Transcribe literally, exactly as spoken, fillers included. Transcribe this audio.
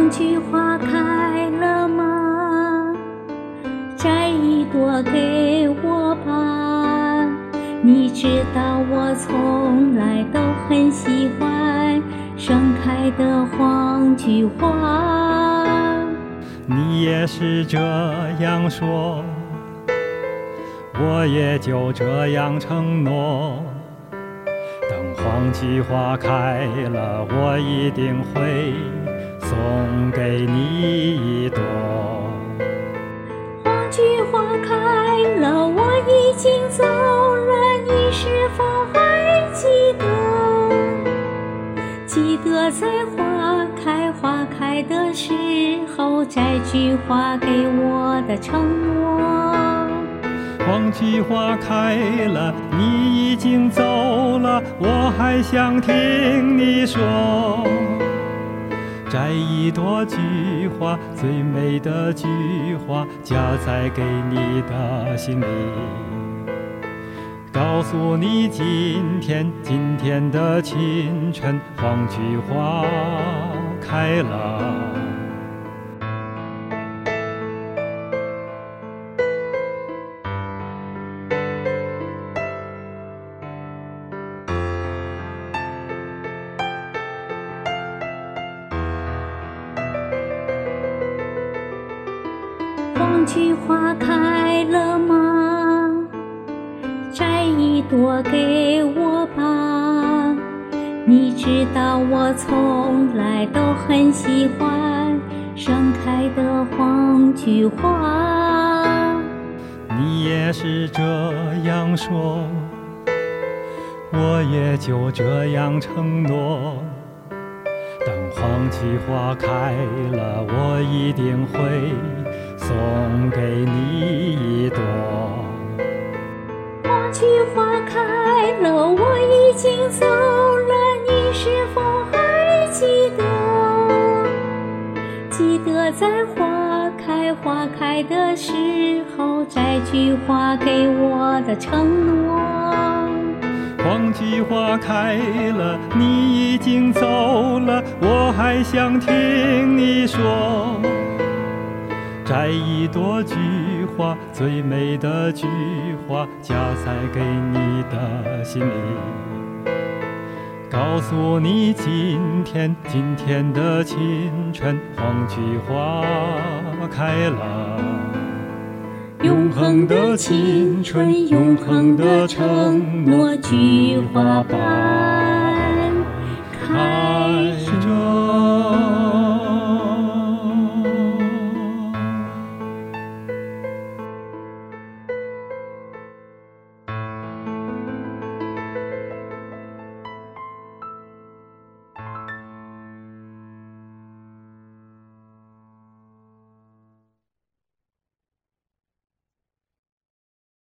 黄菊花开了吗？摘一朵给我吧。你知道我从来都很喜欢盛开的黄菊花。 你也是这样说，我也就这样承诺。等黄菊花开了，我一定会送给你一朵。 黄菊花开了，我已经走了，你是否还记得？记得在花开花开的时候，摘菊花给我的承诺。 黄菊花开了，你已经走了，我还想听你说。摘一朵菊花，最美的菊花，夹在给你的心里。告诉你今天，今天的清晨，黄菊花开了。 黄菊花开了吗？摘一朵给我吧。你知道我从来都很喜欢盛开的黄菊花。 你也是这样说，我也就这样承诺。等黄菊花开了，我一定会送给你一朵。 黄菊花开了，我已经走了，你是否还记得？记得在花开花开的时候，摘菊花给我的承诺。 黄菊花开了，你已经走了，我还想听你说。摘一朵菊花，最美的菊花，夹在给你的心里。告诉你今天，今天的清晨，黄菊花开了。 永恒的青春，永恒的承诺，菊花吧。